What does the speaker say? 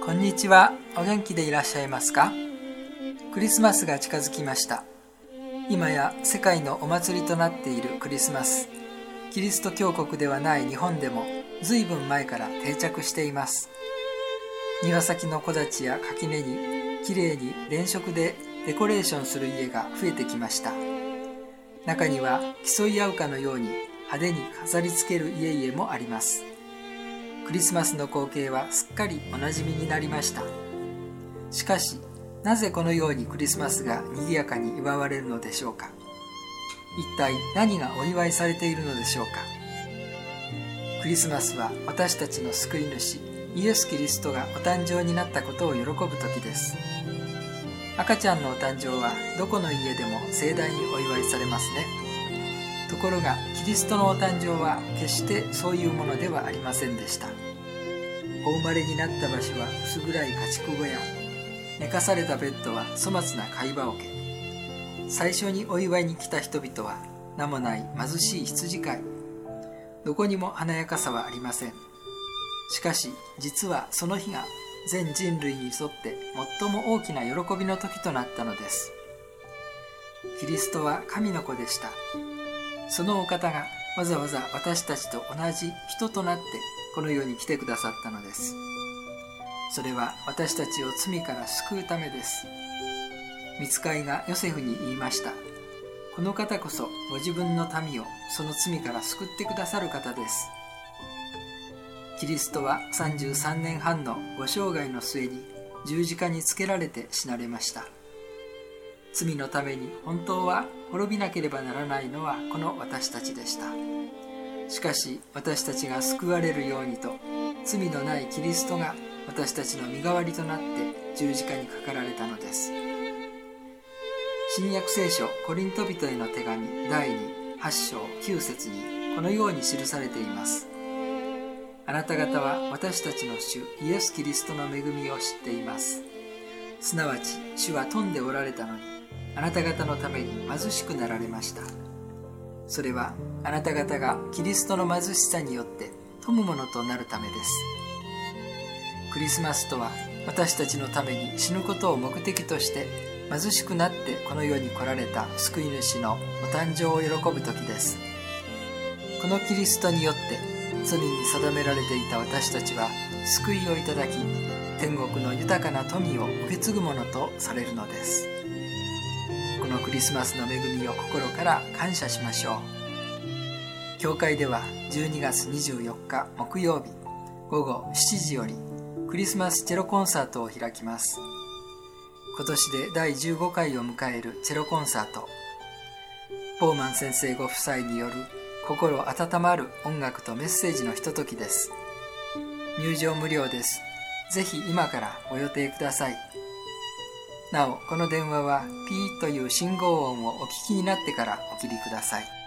こんにちは。お元気でいらっしゃいますか？クリスマスが近づきました。今や世界のお祭りとなっているクリスマス。キリスト教国ではない日本でも随分前から定着しています。庭先の木立や垣根にきれいに連飾でデコレーションする家が増えてきました。中には競い合うかのように派手に飾り付ける家々もあります。クリスマスの光景はすっかりおなじみになりました。しかし、なぜこのようにクリスマスが賑やかに祝われるのでしょうか。一体何がお祝いされているのでしょうか。クリスマスは私たちの救い主イエス・キリストがお誕生になったことを喜ぶ時です。赤ちゃんのお誕生はどこの家でも盛大にお祝いされますね。ところがキリストのお誕生は決してそういうものではありませんでした。お生まれになった場所は薄暗い家畜小屋、寝かされたベッドは粗末な貝羽桶、最初にお祝いに来た人々は名もない貧しい羊飼い、どこにも華やかさはありません。しかし実はその日が全人類にとって最も大きな喜びの時となったのです。キリストは神の子でした。そのお方がわざわざ私たちと同じ人となってこの世に来てくださったのです。それは私たちを罪から救うためです。御使いがヨセフに言いました。この方こそご自分の民をその罪から救ってくださる方です。キリストは33年半のご生涯の末に十字架につけられて死なれました。罪のために本当は滅びなければならないのはこの私たちでした。しかし私たちが救われるようにと罪のないキリストが私たちの身代わりとなって十字架にかかられたのです。新約聖書コリント人への手紙第2、8章9節にこのように記されています。あなた方は私たちの主イエス・キリストの恵みを知っています。すなわち主は富んでおられたのにあなた方のために貧しくなられました。それはあなた方がキリストの貧しさによって富むものとなるためです。クリスマスとは私たちのために死ぬことを目的として貧しくなってこの世に来られた救い主のお誕生を喜ぶ時です。このキリストによって罪に定められていた私たちは救いをいただき、天国の豊かな富を受け継ぐものとされるのです。このクリスマスの恵みを心から感謝しましょう。教会では12月24日木曜日午後7時よりクリスマスチェロコンサートを開きます。今年で第15回を迎えるチェロコンサート。ポーマン先生ご夫妻による心温まる音楽とメッセージのひとときです。入場無料です。ぜひ今からご予定ください。なお、この電話はピーという信号音をお聞きになってからお切りください。